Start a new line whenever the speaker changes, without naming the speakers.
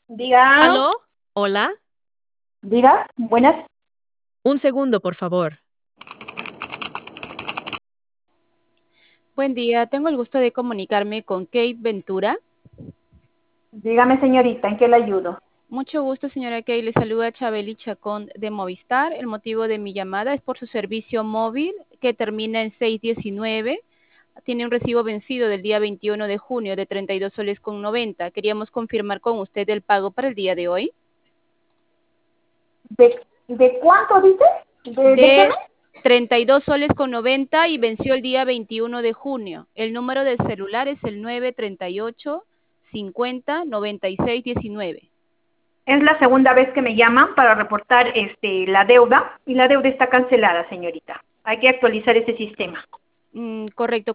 Diga,
¿Aló? Hola.
diga, buenas.
Un segundo, por favor.
Buen día, tengo el gusto de comunicarme con Kate Ventura.
Dígame, señorita, ¿en qué le ayudo?
Mucho gusto, señora Kate. Le saluda Chabeli Chacón de Movistar. El motivo de mi llamada es por su servicio móvil que termina en 619. Tiene un recibo vencido del día 21 de junio de 32 soles con 90. Queríamos confirmar con usted el pago para el día de hoy.
¿De cuánto dice? ¿De qué
De
mes?
32 soles con 90 y venció el día 21 de junio. El número del celular es el 938 50 96 19.
Es la segunda vez que me llaman para reportar la deuda y la deuda está cancelada, señorita. Hay que actualizar ese sistema.
Correcto.